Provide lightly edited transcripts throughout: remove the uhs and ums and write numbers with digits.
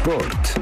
Sport.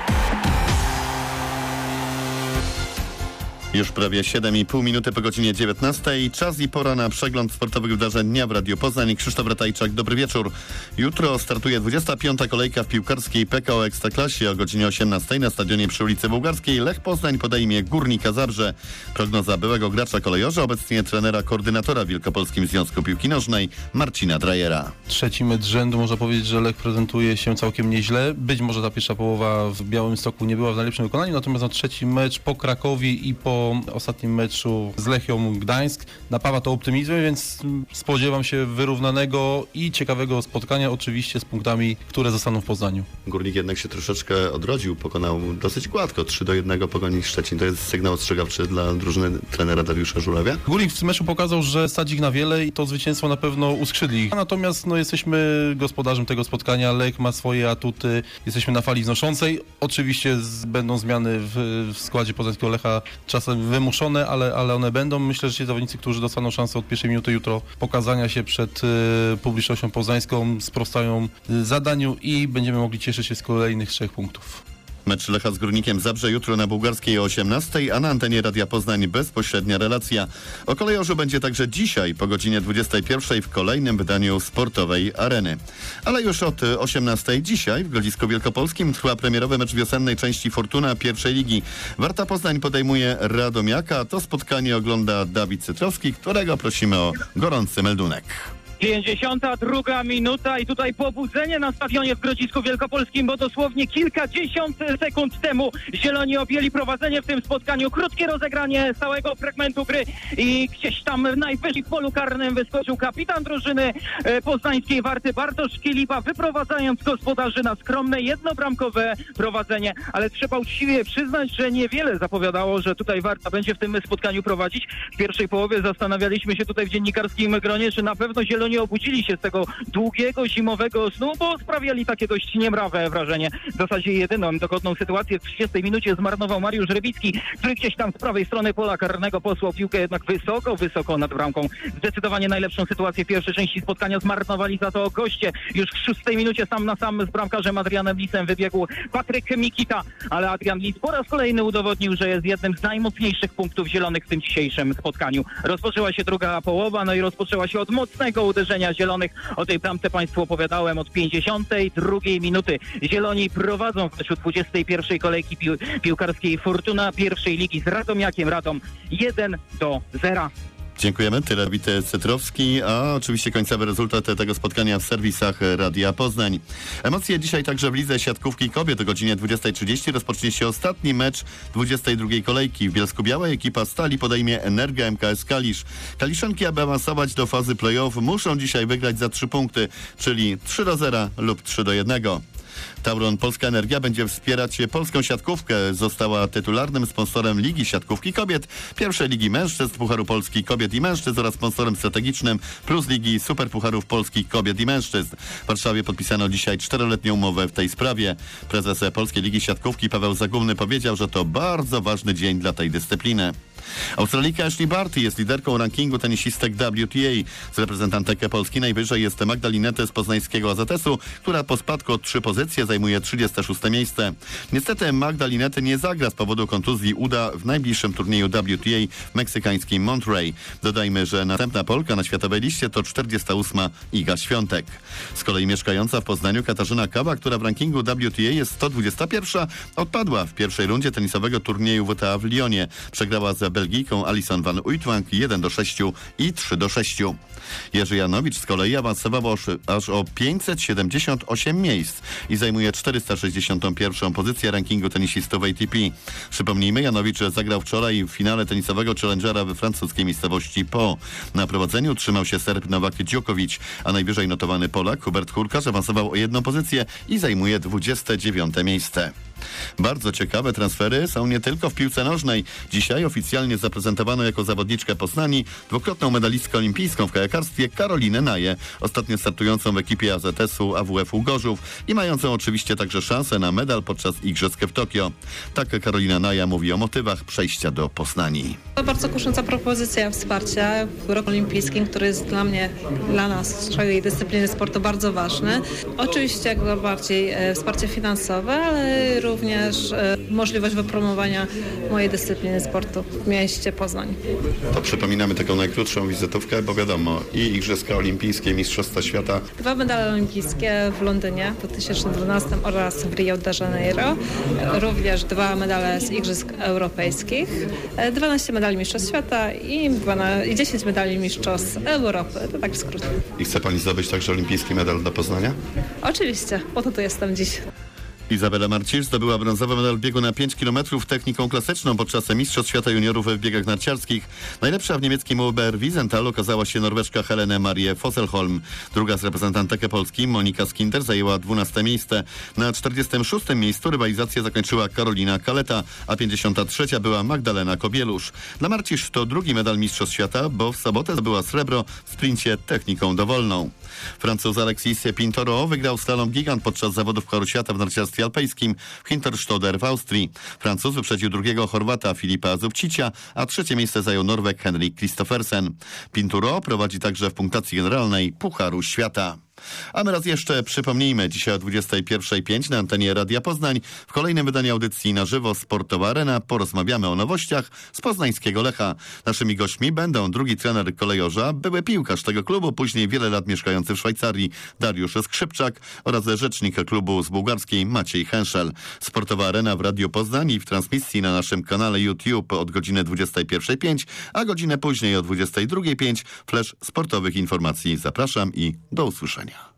Już prawie 7,5 minuty po godzinie 19. Czas i pora na przegląd sportowych wydarzeń dnia w Radiu Poznań. Krzysztof Ratajczak, dobry wieczór. Jutro startuje 25. kolejka w piłkarskiej PKO Ekstraklasie o godzinie 18 na stadionie przy ulicy Bułgarskiej. Lech Poznań podejmie Górnika Zabrze. Prognoza byłego gracza kolejorza, obecnie trenera koordynatora w Wielkopolskim Związku Piłki Nożnej Marcina Drajera. Trzeci mecz z rzędu, można powiedzieć, że Lech prezentuje się całkiem nieźle. Być może ta pierwsza połowa w Białymstoku nie była w najlepszym wykonaniu, natomiast trzeci mecz po Krakowie i po ostatnim meczu z Lechią Gdańsk napawa to optymizmem, więc spodziewam się wyrównanego i ciekawego spotkania, oczywiście z punktami, które zostaną w Poznaniu. Górnik jednak się troszeczkę odrodził, pokonał dosyć gładko, 3-1 Pogoni Szczecin. To jest sygnał ostrzegawczy dla drużyny trenera Dariusza Żurawia. Górnik w meczu pokazał, że stać ich na wiele i to zwycięstwo na pewno uskrzydli ich. Natomiast jesteśmy gospodarzem tego spotkania, Lech ma swoje atuty, jesteśmy na fali wznoszącej. Oczywiście będą zmiany w składzie poznańskiego Lecha czasem wymuszone, ale one będą. Myślę, że ci zawodnicy, którzy dostaną szansę od pierwszej minuty jutro pokazania się przed publicznością poznańską, sprostają zadaniu i będziemy mogli cieszyć się z kolejnych 3 punktów. Mecz Lecha z Górnikiem Zabrze jutro na Bułgarskiej o 18, a na antenie Radia Poznań bezpośrednia relacja. O kolejorzu będzie także dzisiaj po godzinie 21 w kolejnym wydaniu Sportowej Areny. Ale już od 18 dzisiaj w Grodzisku Wielkopolskim trwa premierowy mecz wiosennej części Fortuna pierwszej ligi. Warta Poznań podejmuje Radomiaka. To spotkanie ogląda Dawid Cytrowski, którego prosimy o gorący meldunek. 52 minuta i tutaj pobudzenie na stadionie w Grodzisku Wielkopolskim, bo dosłownie kilkadziesiąt sekund temu zieloni objęli prowadzenie w tym spotkaniu. Krótkie rozegranie całego fragmentu gry i gdzieś tam najwyżej w polu karnym wyskoczył kapitan drużyny poznańskiej Warty Bartosz Kiliba, wyprowadzając gospodarzy na skromne jednobramkowe prowadzenie, ale trzeba uczciwie przyznać, że niewiele zapowiadało, że tutaj Warta będzie w tym spotkaniu prowadzić. W pierwszej połowie zastanawialiśmy się tutaj w dziennikarskim gronie, czy na pewno zieloni obudzili się z tego długiego, zimowego snu, bo sprawiali takie dość niemrawe wrażenie. W zasadzie jedyną dogodną sytuację w 30 minucie zmarnował Mariusz Rybicki, który gdzieś tam z prawej strony pola karnego posłał piłkę jednak wysoko nad bramką. Zdecydowanie najlepszą sytuację w pierwszej części spotkania zmarnowali za to goście. Już w 6 minucie sam na sam z bramkarzem Adrianem Lisem wybiegł Patryk Mikita, ale Adrian Lis po raz kolejny udowodnił, że jest jednym z najmocniejszych punktów zielonych w tym dzisiejszym spotkaniu. Rozpoczęła się druga połowa, i rozpoczęła się od mocnego uderzenia zielonych. O tej bramce Państwu opowiadałem od 52 minuty. Zieloni prowadzą w meczu 21 kolejki piłkarskiej Fortuna pierwszej ligi z Radomiakiem. Radom 1-0. Dziękujemy. Tyle Dawid Cytrowski, a oczywiście końcowy rezultat tego spotkania w serwisach Radia Poznań. Emocje dzisiaj także w lidze siatkówki kobiet. O godzinie 20:30 rozpocznie się ostatni mecz 22 kolejki. W Bielsku-Białej ekipa Stali podejmie Energa MKS Kalisz. Kaliszanki, aby awansować do fazy play-off, muszą dzisiaj wygrać za 3 punkty, czyli 3-0 lub 3-1. Tauron Polska Energia będzie wspierać polską siatkówkę. Została tytularnym sponsorem Ligi Siatkówki Kobiet, pierwszej Ligi Mężczyzn, Pucharu Polski Kobiet i Mężczyzn oraz sponsorem strategicznym Plus Ligi Superpucharów Polskich Kobiet i Mężczyzn. W Warszawie podpisano dzisiaj 4-letnią umowę w tej sprawie. Prezes Polskiej Ligi Siatkówki Paweł Zagumny powiedział, że to bardzo ważny dzień dla tej dyscypliny. Australijka Ashley Barty jest liderką rankingu tenisistek WTA. Z reprezentantek Polski najwyżej jest Magda Linette z poznańskiego AZS-u, która po spadku o 3 pozycje zajmuje 36 miejsce. Niestety Magda Linette nie zagra z powodu kontuzji uda w najbliższym turnieju WTA w meksykańskim Monterey. Dodajmy, że następna Polka na światowej liście to 48. Iga Świątek. Z kolei mieszkająca w Poznaniu Katarzyna Kawa, która w rankingu WTA jest 121, odpadła w pierwszej rundzie tenisowego turnieju WTA w Lyonie. Przegrała z Belgijką Alison van Uytvanck 1-6 i 3-6. Jerzy Janowicz z kolei awansował aż o 578 miejsc i zajmuje 461. pozycję rankingu tenisistów ATP. Przypomnijmy, Janowicz zagrał wczoraj w finale tenisowego Challengera we francuskiej miejscowości Po. Na prowadzeniu trzymał się Serb Nowak Djokovic, a najwyżej notowany Polak Hubert Hurkacz awansował o 1 pozycję i zajmuje 29. miejsce. Bardzo ciekawe transfery są nie tylko w piłce nożnej. Dzisiaj oficjalnie zaprezentowano jako zawodniczkę Poznani dwukrotną medalistkę olimpijską w kajakarstwie Karolinę Naję, ostatnio startującą w ekipie AZS-u AWF-u Gorzów i mającą oczywiście także szansę na medal podczas Igrzysk w Tokio. Tak Karolina Naja mówi o motywach przejścia do Poznani. To bardzo kusząca propozycja wsparcia w roku olimpijskim, który jest dla nas, naszej dyscypliny sportu bardzo ważny. Oczywiście jak najbardziej wsparcie finansowe, ale również możliwość wypromowania mojej dyscypliny sportu w mieście Poznań. To przypominamy taką najkrótszą wizytówkę, bo wiadomo, i Igrzyska Olimpijskie, Mistrzostwa Świata. 2 medale olimpijskie w Londynie w 2012 oraz w Rio de Janeiro. Również 2 medale z Igrzysk Europejskich, 12 medali Mistrzostw Świata i 10 medali Mistrzostw Europy. To tak w skrócie. I chce pani zdobyć także olimpijski medal do Poznania? Oczywiście, po to tu jestem dziś. Izabela Marcisz zdobyła brązowy medal w biegu na 5 km techniką klasyczną podczas Mistrzostw Świata Juniorów w biegach narciarskich. Najlepsza w niemieckim UBR Wiesenthal okazała się Norweszka Helene Marie Fosselholm. Druga z reprezentantek Polski, Monika Skinder, zajęła 12. miejsce. Na 46. miejscu rywalizację zakończyła Karolina Kaleta, a 53. była Magdalena Kobielusz. Dla Marcisz to drugi medal Mistrzostw Świata, bo w sobotę zdobyła srebro w sprincie techniką dowolną. Francuz Alexis Pinturo wygrał slalom gigant podczas zawodów Pucharu Świata w narciarstwie alpejskim w Hinterstoder w Austrii. Francuz wyprzedził drugiego Chorwata Filipa Zubcicia, a 3. miejsce zajął Norweg Henrik Kristoffersen. Pinturo prowadzi także w punktacji generalnej Pucharu Świata. A my raz jeszcze przypomnijmy, dzisiaj o 21:05 na antenie Radia Poznań w kolejnym wydaniu audycji na żywo Sportowa Arena porozmawiamy o nowościach z poznańskiego Lecha. Naszymi gośćmi będą drugi trener kolejorza, były piłkarz tego klubu, później wiele lat mieszkający w Szwajcarii Dariusz Skrzypczak oraz rzecznik klubu z bułgarskiej Maciej Henszel. Sportowa Arena w Radiu Poznań i w transmisji na naszym kanale YouTube od godziny 21:05, a godzinę później o 22:05 flash sportowych informacji. Zapraszam i do usłyszenia.